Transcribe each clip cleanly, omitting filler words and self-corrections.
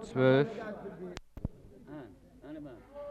سبيف. انا ما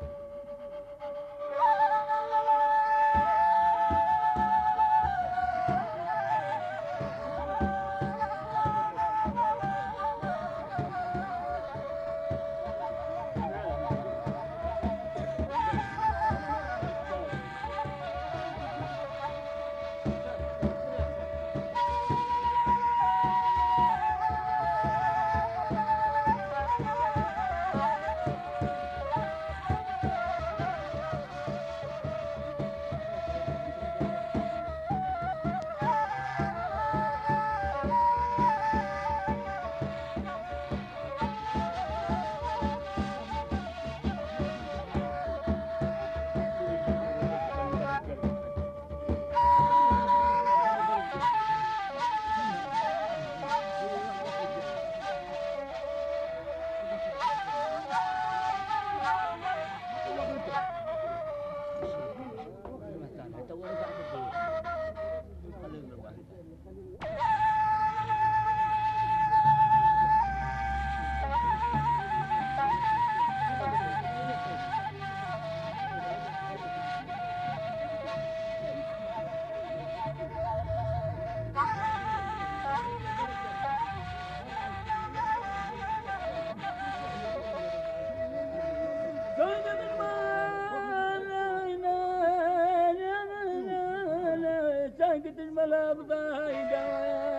ساكت الملاب ضايقة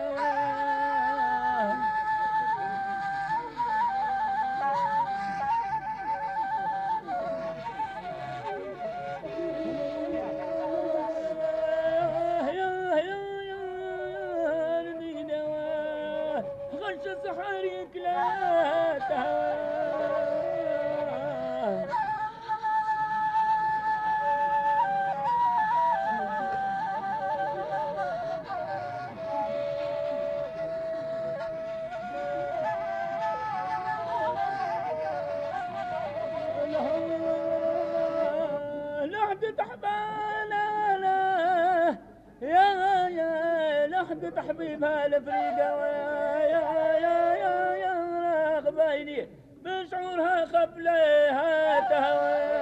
غش سحرك لا تهوى لحد حبانا لا يا لحد حبيبها الفريقة يا غبايني بشعورها قبلها تهوى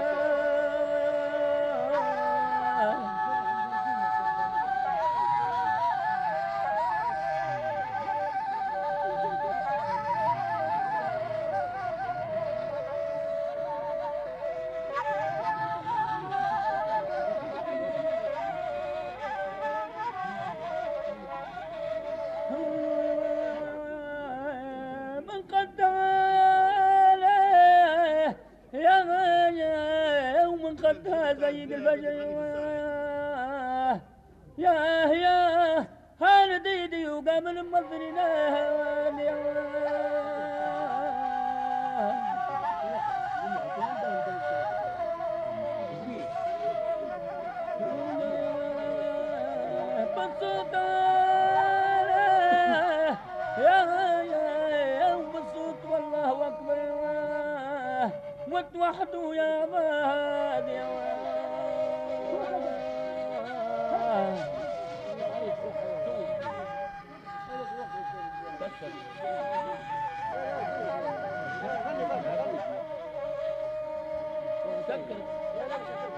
من قد يا ومن قد زيق الفجر يا هان ديدي وقامل مظرنا يا بالصوت والله اكبر وتوحدوا يا عباد يا سكر